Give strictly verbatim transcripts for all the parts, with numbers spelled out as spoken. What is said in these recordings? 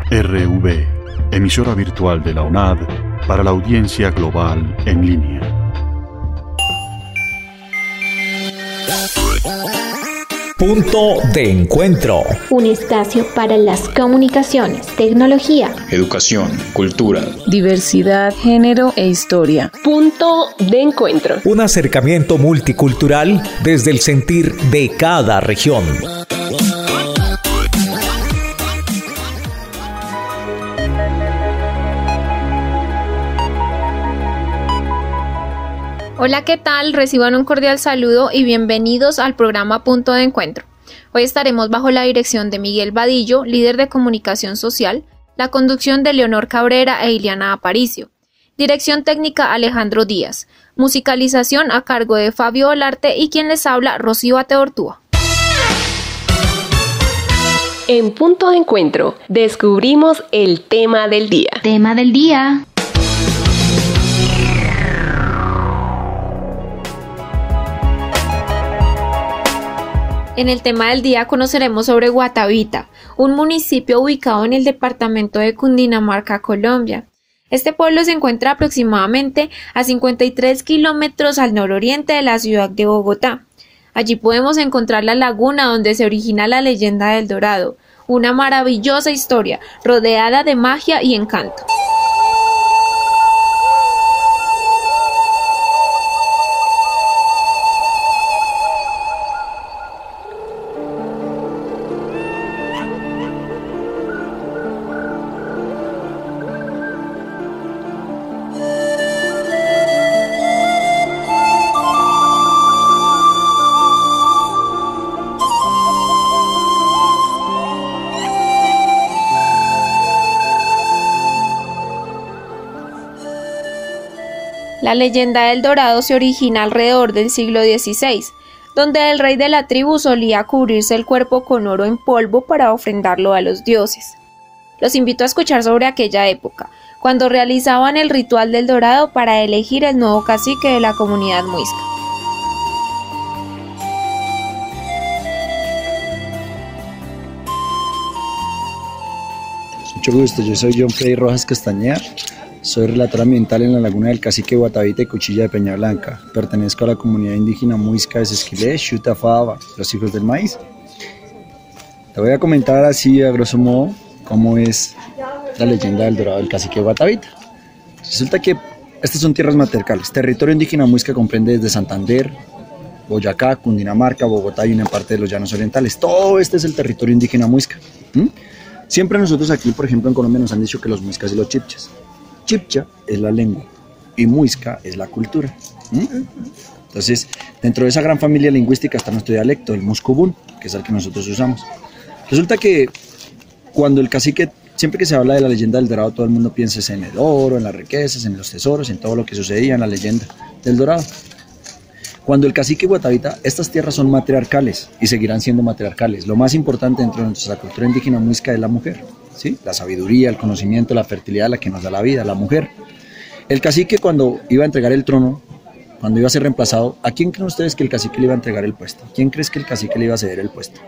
R V, emisora virtual de la U N A D para la audiencia global en línea. Punto de encuentro. Un espacio para las comunicaciones, tecnología, educación, cultura, diversidad, género e historia. Punto de encuentro. Un acercamiento multicultural desde el sentir de cada región. Hola, ¿qué tal? Reciban un cordial saludo y bienvenidos al programa Punto de Encuentro. Hoy estaremos bajo la dirección de Miguel Vadillo, líder de comunicación social, la conducción de Leonor Cabrera e Iliana Aparicio, dirección técnica Alejandro Díaz, musicalización a cargo de Fabio Olarte y quien les habla, Rocío Ateortúa. En Punto de Encuentro descubrimos el tema del día. Tema del día. En el tema del día conoceremos sobre Guatavita, un municipio ubicado en el departamento de Cundinamarca, Colombia. Este pueblo se encuentra aproximadamente a cincuenta y tres kilómetros al nororiente de la ciudad de Bogotá. Allí podemos encontrar la laguna donde se origina la leyenda del Dorado, una maravillosa historia rodeada de magia y encanto. La leyenda del Dorado se origina alrededor del siglo dieciséis, donde el rey de la tribu solía cubrirse el cuerpo con oro en polvo para ofrendarlo a los dioses. Los invito a escuchar sobre aquella época, cuando realizaban el ritual del Dorado para elegir el nuevo cacique de la comunidad muisca. Mucho gusto, yo soy John Freddy Rojas Castañeda. Soy relator ambiental en la laguna del Cacique Guatavita y Cuchilla de Peña Blanca. Pertenezco a la comunidad indígena muisca de Sesquilé, Xutafaba, los hijos del maíz. Te voy a comentar así a grosso modo cómo es la leyenda del Dorado del Cacique Guatavita. Resulta que estas son tierras matriarcales. Territorio indígena muisca comprende desde Santander, Boyacá, Cundinamarca, Bogotá y una parte de los llanos orientales. Todo este es el territorio indígena muisca. ¿Mm? Siempre nosotros aquí, por ejemplo, en Colombia nos han dicho que los muiscas y los chipchas. Chipcha es la lengua y muisca es la cultura. ¿Mm? Entonces, dentro de esa gran familia lingüística está nuestro dialecto, el muscubún, que es el que nosotros usamos. Resulta que cuando el cacique, siempre que se habla de la leyenda del Dorado, todo el mundo piensa en el oro, en las riquezas, en los tesoros, en todo lo que sucedía en la leyenda del Dorado. Cuando el cacique Guatavita, estas tierras son matriarcales y seguirán siendo matriarcales. Lo más importante dentro de nuestra cultura indígena muisca es la mujer. ¿Sí? La sabiduría, el conocimiento, la fertilidad, la que nos da la vida, la mujer. El cacique, cuando iba a entregar el trono, cuando iba a ser reemplazado, ¿a quién creen ustedes que el cacique le iba a entregar el puesto? ¿Quién crees que el cacique le iba a ceder el puesto?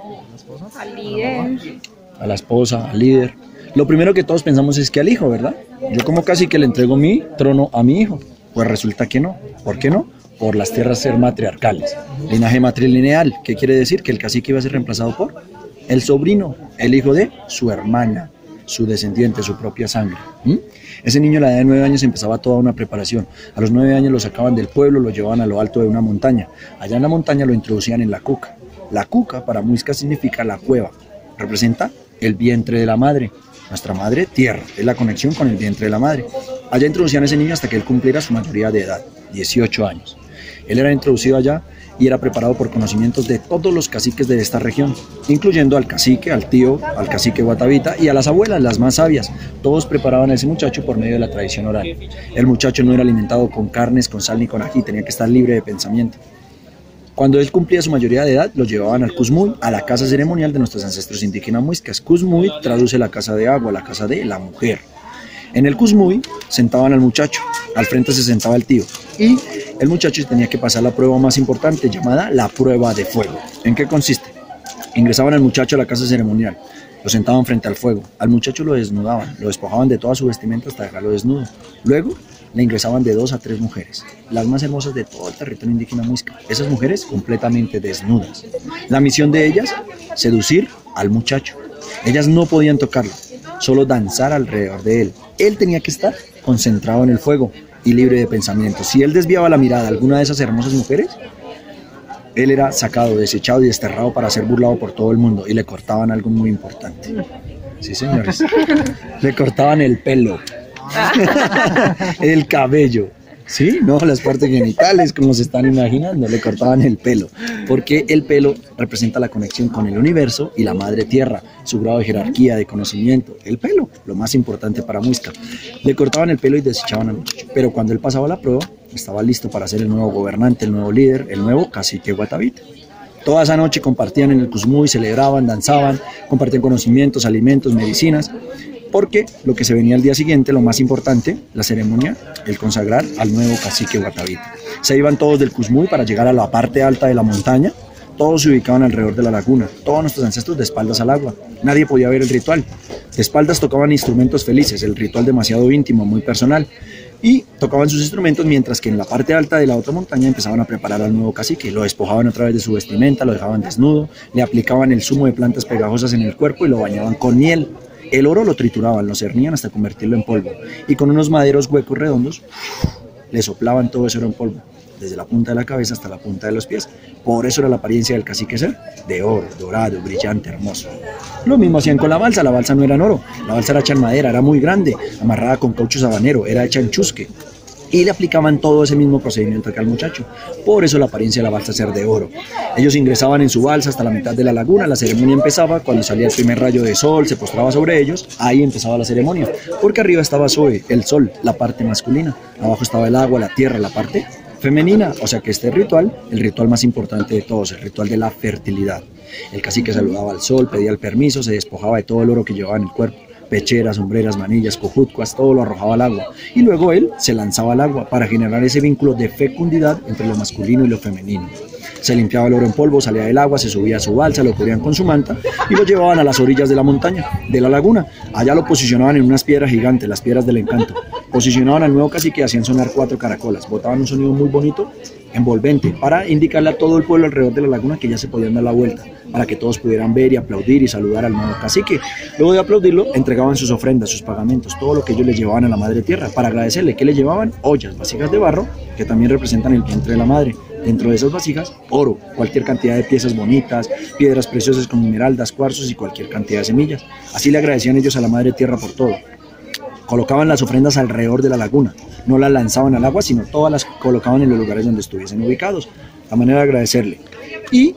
Al líder. A la esposa, al líder. Lo primero que todos pensamos es que al hijo, ¿verdad? Yo como cacique le entrego mi trono a mi hijo. Pues resulta que no. ¿Por qué no? Por las tierras ser matriarcales. Linaje matrilineal. ¿Qué quiere decir? Que el cacique iba a ser reemplazado por el sobrino, el hijo de su hermana, su descendiente, su propia sangre. ¿Mm? Ese niño a la edad de nueve años empezaba toda una preparación. A los nueve años lo sacaban del pueblo, lo llevaban a lo alto de una montaña. Allá en la montaña lo introducían en la cuca. La cuca para muisca significa la cueva. Representa el vientre de la madre. Nuestra madre, tierra, es la conexión con el vientre de la madre. Allá introducían a ese niño hasta que él cumpliera su mayoría de edad, dieciocho años. Él era introducido allá y era preparado por conocimientos de todos los caciques de esta región, incluyendo al cacique, al tío, al cacique Guatavita y a las abuelas, las más sabias. Todos preparaban a ese muchacho por medio de la tradición oral. El muchacho no era alimentado con carnes, con sal ni con ají, tenía que estar libre de pensamiento. Cuando él cumplía su mayoría de edad, lo llevaban al Cusmuy, a la casa ceremonial de nuestros ancestros indígenas muiscas. Cusmuy traduce la casa de agua, la casa de la mujer. En el Cusmuy sentaban al muchacho, al frente se sentaba el tío, y el muchacho tenía que pasar la prueba más importante, llamada la prueba de fuego. ¿En qué consiste? Ingresaban al muchacho a la casa ceremonial, lo sentaban frente al fuego, al muchacho lo desnudaban, lo despojaban de toda su vestimenta hasta dejarlo desnudo. Luego le ingresaban de dos a tres mujeres, las más hermosas de todo el territorio indígena muisca. Esas mujeres completamente desnudas. La misión de ellas, seducir al muchacho. Ellas no podían tocarlo, solo danzar alrededor de él. Él tenía que estar concentrado en el fuego y libre de pensamientos. Si él desviaba la mirada a alguna de esas hermosas mujeres, él era sacado, desechado y desterrado para ser burlado por todo el mundo, y le cortaban algo muy importante. Sí, señores. Le cortaban el pelo. El cabello, ¿sí? No las partes genitales como se están imaginando, le cortaban el pelo, porque el pelo representa la conexión con el universo y la madre tierra, su grado de jerarquía, de conocimiento. El pelo, lo más importante para Muisca. Le cortaban el pelo y desechaban al muchacho, pero cuando él pasaba la prueba, estaba listo para ser el nuevo gobernante, el nuevo líder, el nuevo cacique Guatavita. Toda esa noche compartían en el Cusmuy, celebraban, danzaban, compartían conocimientos, alimentos, medicinas, porque lo que se venía al día siguiente, lo más importante, la ceremonia, el consagrar al nuevo cacique Guatavita. Se iban todos del Cusmuy para llegar a la parte alta de la montaña. Todos se ubicaban alrededor de la laguna, todos nuestros ancestros de espaldas al agua. Nadie podía ver el ritual. De espaldas tocaban instrumentos felices, el ritual demasiado íntimo, muy personal, y tocaban sus instrumentos, mientras que en la parte alta de la otra montaña empezaban a preparar al nuevo cacique. Lo despojaban a través de su vestimenta, lo dejaban desnudo, le aplicaban el zumo de plantas pegajosas en el cuerpo y lo bañaban con miel. El oro lo trituraban, lo cernían hasta convertirlo en polvo, y con unos maderos huecos redondos le soplaban todo ese oro en polvo, desde la punta de la cabeza hasta la punta de los pies. Por eso era la apariencia del cacique ser de oro, dorado, brillante, hermoso. Lo mismo hacían con la balsa. La balsa no era en oro, la balsa era hecha en madera, era muy grande, amarrada con caucho sabanero, era hecha en chusque, y le aplicaban todo ese mismo procedimiento que al muchacho. Por eso la apariencia de la balsa ser de oro. Ellos ingresaban en su balsa hasta la mitad de la laguna. La ceremonia empezaba cuando salía el primer rayo de sol, se postraba sobre ellos. Ahí empezaba la ceremonia, porque arriba estaba Zoe, el sol, la parte masculina, abajo estaba el agua, la tierra, la parte femenina. O sea que este ritual, el ritual más importante de todos, el ritual de la fertilidad. El cacique saludaba al sol, pedía el permiso, se despojaba de todo el oro que llevaba en el cuerpo, pecheras, sombreras, manillas, cojutcuas, todo lo arrojaba al agua, y luego él se lanzaba al agua para generar ese vínculo de fecundidad entre lo masculino y lo femenino. Se limpiaba el oro en polvo, salía del agua, se subía a su balsa, lo cubrían con su manta y lo llevaban a las orillas de la montaña, de la laguna. Allá lo posicionaban en unas piedras gigantes, las piedras del encanto. Posicionaban al nuevo cacique y hacían sonar cuatro caracolas, botaban un sonido muy bonito, envolvente, para indicarle a todo el pueblo alrededor de la laguna que ya se podían dar la vuelta, para que todos pudieran ver y aplaudir y saludar al nuevo cacique. Luego de aplaudirlo, entregaban sus ofrendas, sus pagamentos, todo lo que ellos le llevaban a la madre tierra, para agradecerle. ¿Qué le llevaban? Ollas, vasijas de barro, que también representan el vientre de la madre. Dentro de esas vasijas, oro, cualquier cantidad de piezas bonitas, piedras preciosas como esmeraldas, cuarzos y cualquier cantidad de semillas. Así le agradecían ellos a la madre tierra por todo. Colocaban las ofrendas alrededor de la laguna, no las lanzaban al agua, sino todas las colocaban en los lugares donde estuviesen ubicados, la manera de agradecerle. Y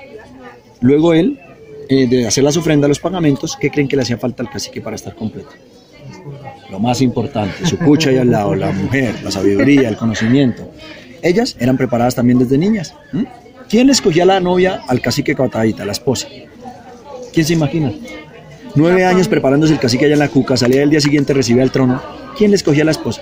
luego él, eh, de hacer las ofrendas, los pagamentos, ¿qué creen que le hacía falta al cacique para estar completo? Lo más importante, su pucha ahí al lado, la mujer, la sabiduría, el conocimiento. Ellas eran preparadas también desde niñas. ¿Mm? ¿Quién le escogía la novia al cacique Guatavita, la esposa? ¿Quién se imagina? Nueve años preparándose el cacique allá en la cuca, salía el día siguiente, recibía el trono. ¿Quién le escogía a la esposa?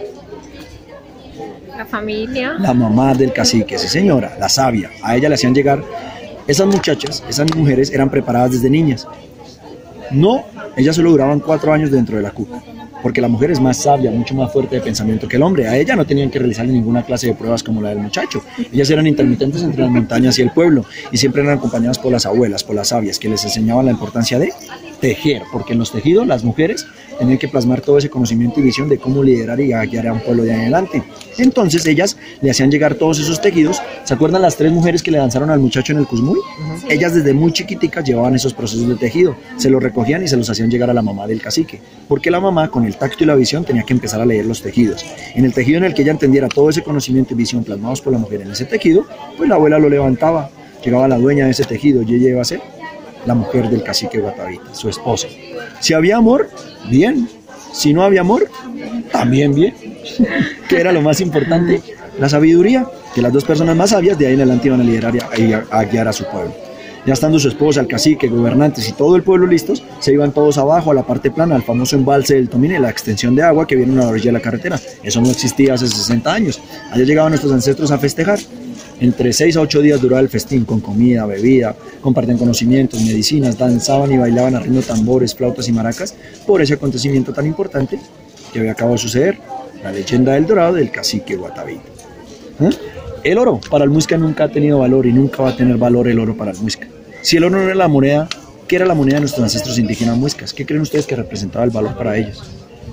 La familia. La mamá del cacique, sí señora, la sabia. A ella le hacían llegar. Esas muchachas, esas mujeres eran preparadas desde niñas. No, ellas solo duraban cuatro años dentro de la cuca, porque la mujer es más sabia, mucho más fuerte de pensamiento que el hombre. A ella no tenían que realizarle ninguna clase de pruebas como la del muchacho. Ellas eran intermitentes entre las montañas y el pueblo, y siempre eran acompañadas por las abuelas, por las sabias, que les enseñaban la importancia de tejer, porque en los tejidos las mujeres tenían que plasmar todo ese conocimiento y visión de cómo liderar y guiar a un pueblo de adelante. Entonces ellas le hacían llegar todos esos tejidos. ¿Se acuerdan las tres mujeres que le danzaron al muchacho en el Cusmuy? Uh-huh. Ellas desde muy chiquiticas llevaban esos procesos de tejido, se los recogían y se los hacían llegar a la mamá del cacique, porque la mamá con el tacto y la visión tenía que empezar a leer los tejidos. En el tejido en el que ella entendiera todo ese conocimiento y visión plasmados por la mujer en ese tejido, pues la abuela lo levantaba, llegaba la dueña de ese tejido y ella iba a ser la mujer del cacique Guatavita, su esposa. Si había amor, bien. Si no había amor, también bien. ¿Qué era lo más importante? La sabiduría, que las dos personas más sabias de ahí en adelante iban a liderar y a, a guiar a su pueblo. Ya estando su esposa, el cacique, gobernantes y todo el pueblo listos, se iban todos abajo a la parte plana, al famoso embalse del Tomine, la extensión de agua que viene a la orilla de la carretera. Eso no existía hace sesenta años. Allá llegaban nuestros ancestros a festejar. Entre seis a ocho días duraba el festín, con comida, bebida, compartían conocimientos, medicinas, danzaban y bailaban a ritmo de tambores, flautas y maracas por ese acontecimiento tan importante que había acabado de suceder, la leyenda del dorado del cacique Guatavita. ¿Eh? El oro para el Muisca nunca ha tenido valor y nunca va a tener valor el oro para el Muisca. Si el oro no era la moneda, ¿qué era la moneda de nuestros ancestros indígenas muiscas? ¿Qué creen ustedes que representaba el valor para ellos?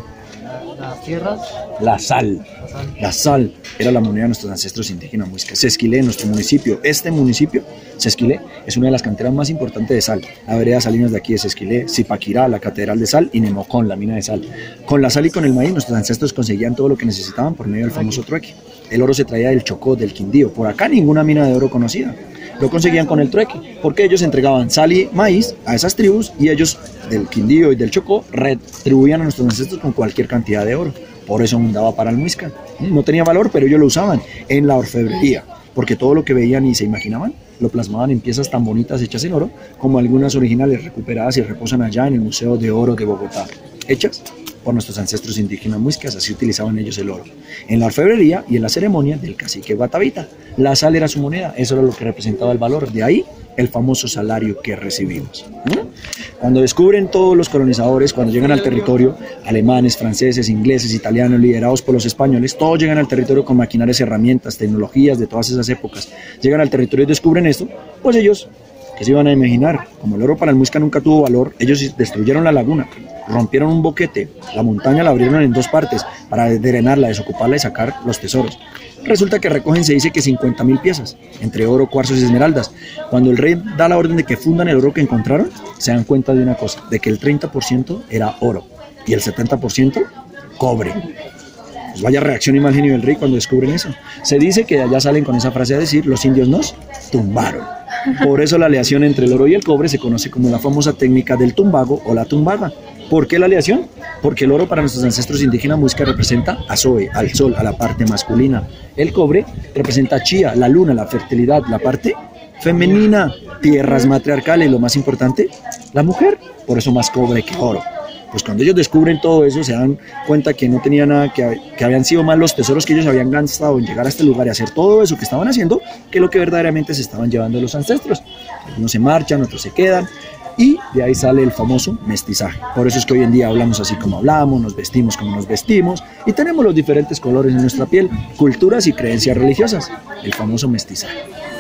Las tierras. La sal. La sal. La sal era la moneda de nuestros ancestros indígenas muiscas. Sesquilé, nuestro municipio, este municipio, Sesquilé, es una de las canteras más importantes de sal. La vereda Salinas de aquí de Sesquilé, Zipaquirá, la catedral de sal y Nemocón, la mina de sal. Con la sal y con el maíz, nuestros ancestros conseguían todo lo que necesitaban por medio del famoso trueque. El oro se traía del Chocó, del Quindío. Por acá ninguna mina de oro conocida. Lo conseguían con el trueque, porque ellos entregaban sal y maíz a esas tribus y ellos del Quindío y del Chocó retribuían a nuestros ancestros con cualquier cantidad de oro. Por eso abundaba para el Muisca. No tenía valor, pero ellos lo usaban en la orfebrería, porque todo lo que veían y se imaginaban lo plasmaban en piezas tan bonitas hechas en oro, como algunas originales recuperadas y reposan allá en el Museo de Oro de Bogotá, hechas por nuestros ancestros indígenas muiscas. Así utilizaban ellos el oro en la orfebrería y en la ceremonia del cacique Guatavita. La sal era su moneda, eso era lo que representaba el valor, de ahí el famoso salario que recibimos. ¿No? Cuando descubren todos los colonizadores, cuando llegan al territorio, alemanes, franceses, ingleses, italianos, liderados por los españoles, todos llegan al territorio con maquinarias, herramientas, tecnologías de todas esas épocas, llegan al territorio y descubren esto, pues ellos, ¿qué se iban a imaginar? Como el oro para el Muisca nunca tuvo valor, ellos destruyeron la laguna, rompieron un boquete, la montaña la abrieron en dos partes para drenarla, desocuparla y sacar los tesoros. Resulta que recogen, se dice que cincuenta mil piezas, entre oro, cuarzos y esmeraldas. Cuando el rey da la orden de que fundan el oro que encontraron, se dan cuenta de una cosa, de que el treinta por ciento era oro y el setenta por ciento cobre. Pues vaya reacción y mal genio del rey cuando descubren eso. Se dice que de allá salen con esa frase a decir, los indios nos tumbaron. Por eso la aleación entre el oro y el cobre se conoce como la famosa técnica del tumbago o la tumbaga. ¿Por qué la aleación? Porque el oro para nuestros ancestros indígenas muisca representa a Zoe, al sol, a la parte masculina. El cobre representa a Chía, la luna, la fertilidad, la parte femenina, tierras matriarcales, lo más importante, la mujer. Por eso más cobre que oro. Pues cuando ellos descubren todo eso, se dan cuenta que no tenía nada, que, que habían sido más los tesoros que ellos habían gastado en llegar a este lugar y hacer todo eso que estaban haciendo, que lo que verdaderamente se estaban llevando los ancestros. Algunos se marchan, otros se quedan. Y de ahí sale el famoso mestizaje. Por eso es que hoy en día hablamos así como hablamos, nos vestimos como nos vestimos y tenemos los diferentes colores en nuestra piel, culturas y creencias religiosas. El famoso mestizaje.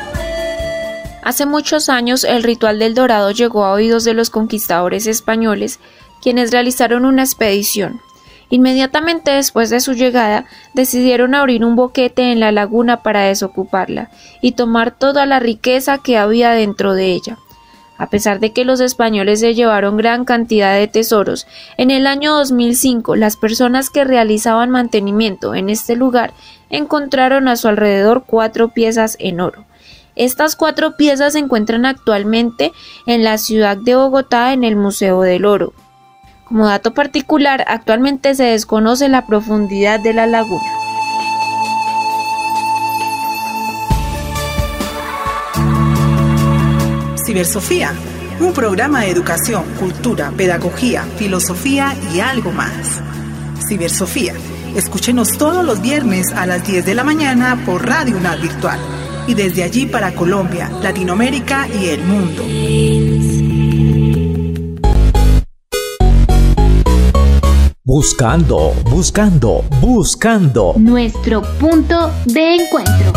Hace muchos años el ritual del dorado llegó a oídos de los conquistadores españoles, quienes realizaron una expedición. Inmediatamente después de su llegada, decidieron abrir un boquete en la laguna para desocuparla y tomar toda la riqueza que había dentro de ella. A pesar de que los españoles se llevaron gran cantidad de tesoros, en el año dos mil cinco las personas que realizaban mantenimiento en este lugar encontraron a su alrededor cuatro piezas en oro. Estas cuatro piezas se encuentran actualmente en la ciudad de Bogotá en el Museo del Oro. Como dato particular, actualmente se desconoce la profundidad de la laguna. Cibersofía, un programa de educación, cultura, pedagogía, filosofía y algo más. Cibersofía, escúchenos todos los viernes a las diez de la mañana por Radio UNAD Virtual y desde allí para Colombia, Latinoamérica y el mundo. Buscando, buscando, buscando. Nuestro punto de encuentro.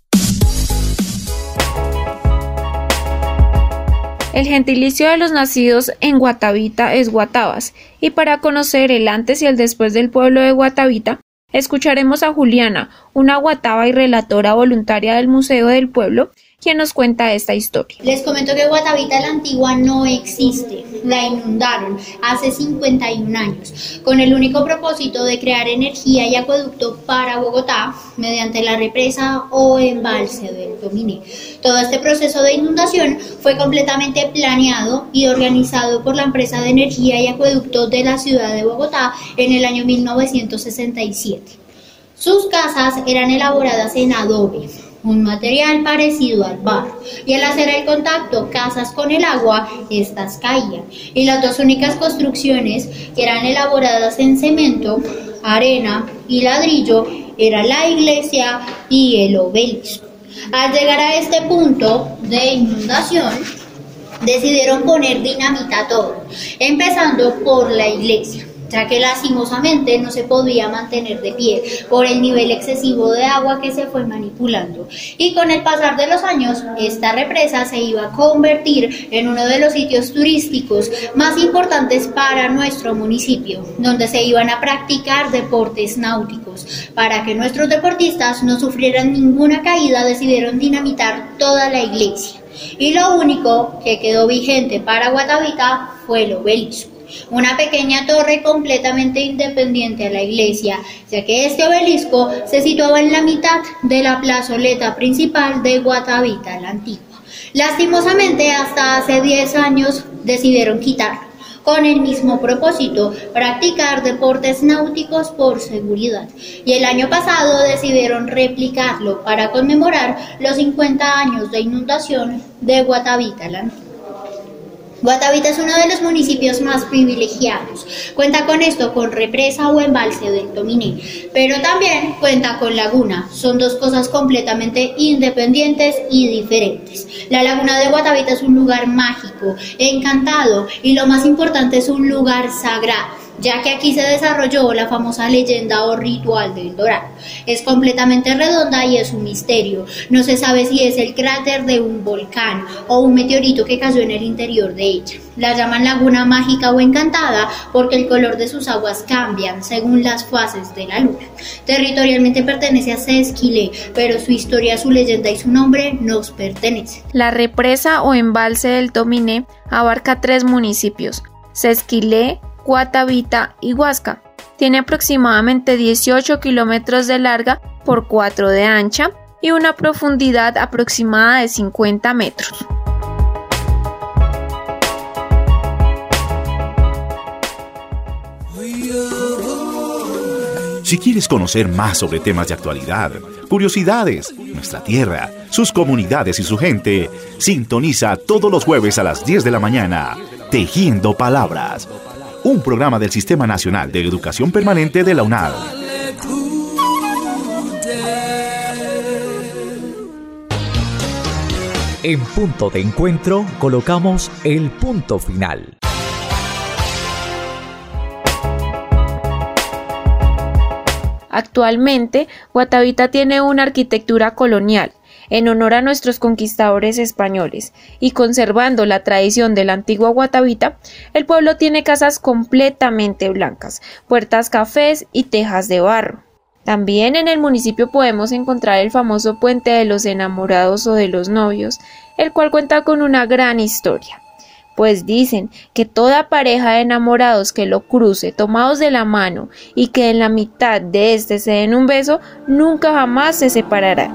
El gentilicio de los nacidos en Guatavita es Guatavas, y para conocer el antes y el después del pueblo de Guatavita, escucharemos a Juliana, una guatava y relatora voluntaria del Museo del Pueblo, quien nos cuenta esta historia. Les comento que Guatavita la Antigua no existe, la inundaron hace cincuenta y un años, con el único propósito de crear energía y acueducto para Bogotá mediante la represa o embalse del Dominé. Todo este proceso de inundación fue completamente planeado y organizado por la empresa de energía y acueducto de la ciudad de Bogotá en el año mil novecientos sesenta y siete. Sus casas eran elaboradas en adobe, un material parecido al barro, y al hacer el contacto casas con el agua, estas caían, y las dos únicas construcciones que eran elaboradas en cemento, arena y ladrillo eran la iglesia y el obelisco. Al llegar a este punto de inundación, decidieron poner dinamita a todo, empezando por la iglesia, ya que lastimosamente no se podía mantener de pie por el nivel excesivo de agua que se fue manipulando. Y con el pasar de los años, esta represa se iba a convertir en uno de los sitios turísticos más importantes para nuestro municipio, donde se iban a practicar deportes náuticos. Para que nuestros deportistas no sufrieran ninguna caída, decidieron dinamitar toda la iglesia. Y lo único que quedó vigente para Guatavita fue el obelisco, una pequeña torre completamente independiente a la iglesia, ya que este obelisco se situaba en la mitad de la plazoleta principal de Guatavita la Antigua. Lastimosamente, hasta hace diez años decidieron quitarlo, con el mismo propósito, practicar deportes náuticos por seguridad. Y el año pasado decidieron replicarlo para conmemorar los cincuenta años de inundación de Guatavita la Antigua. Guatavita es uno de los municipios más privilegiados. Cuenta con esto, con represa o embalse del Tominé, pero también cuenta con laguna. Son dos cosas completamente independientes y diferentes. La laguna de Guatavita es un lugar mágico, encantado y lo más importante es un lugar sagrado, ya que aquí se desarrolló la famosa leyenda o ritual del Dorado. Es completamente redonda y es un misterio. No se sabe si es el cráter de un volcán o un meteorito que cayó en el interior de ella. La llaman laguna mágica o encantada porque el color de sus aguas cambian según las fases de la luna. Territorialmente pertenece a Sesquilé, pero su historia, su leyenda y su nombre nos pertenecen. La represa o embalse del Tominé abarca tres municipios: Sesquilé, Guatavita y Huasca. Tiene aproximadamente dieciocho kilómetros de larga por cuatro de ancha y una profundidad aproximada de cincuenta metros. Si quieres conocer más sobre temas de actualidad, curiosidades, nuestra tierra, sus comunidades y su gente, sintoniza todos los jueves a las diez de la mañana, Tejiendo Palabras, un programa del Sistema Nacional de Educación Permanente de la UNAD. En Punto de Encuentro colocamos el punto final. Actualmente, Guatavita tiene una arquitectura colonial, en honor a nuestros conquistadores españoles, y conservando la tradición de la antigua Guatavita, el pueblo tiene casas completamente blancas, puertas cafés y tejas de barro. También en el municipio podemos encontrar el famoso Puente de los Enamorados o de los Novios, el cual cuenta con una gran historia, pues dicen que toda pareja de enamorados que lo cruce tomados de la mano y que en la mitad de este se den un beso, nunca jamás se separará.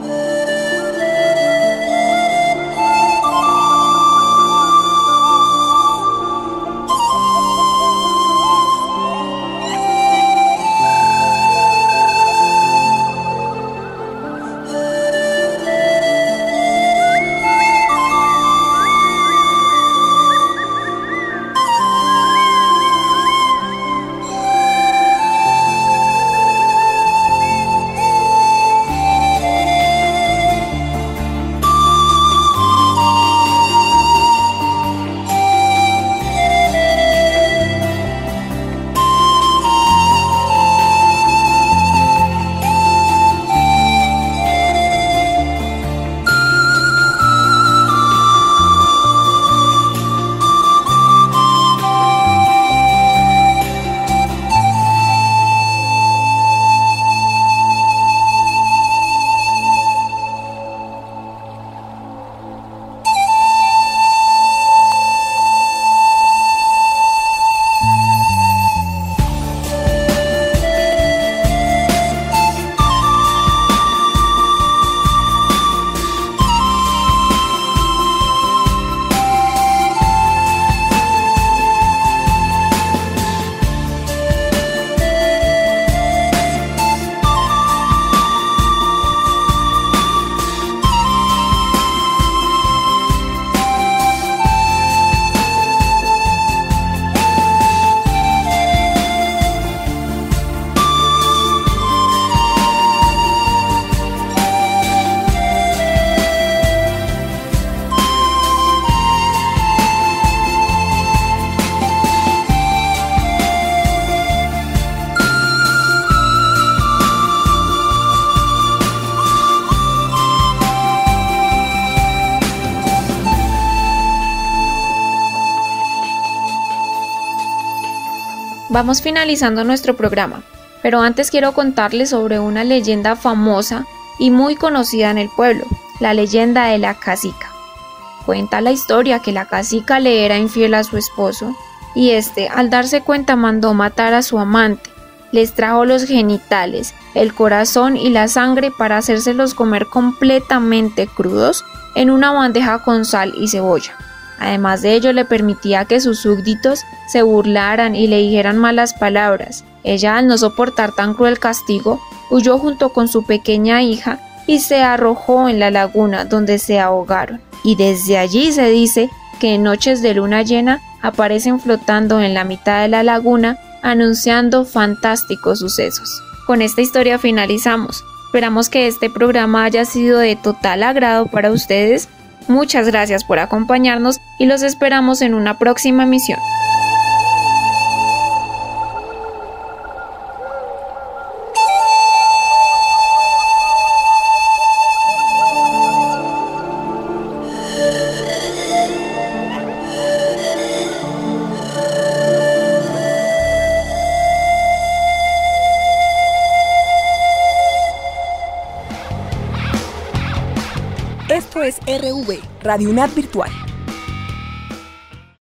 Vamos finalizando nuestro programa, pero antes quiero contarles sobre una leyenda famosa y muy conocida en el pueblo, la leyenda de la cacica. Cuenta la historia que la cacica le era infiel a su esposo y este, al darse cuenta, mandó matar a su amante. Les trajo los genitales, el corazón y la sangre para hacérselos comer completamente crudos en una bandeja con sal y cebolla. Además de ello, le permitía que sus súbditos se burlaran y le dijeran malas palabras. Ella, al no soportar tan cruel castigo, huyó junto con su pequeña hija y se arrojó en la laguna, donde se ahogaron. Y desde allí se dice que en noches de luna llena aparecen flotando en la mitad de la laguna, anunciando fantásticos sucesos. Con esta historia finalizamos. Esperamos que este programa haya sido de total agrado para ustedes. Muchas gracias por acompañarnos y los esperamos en una próxima emisión. Esto es R V, Radio UNAD Virtual.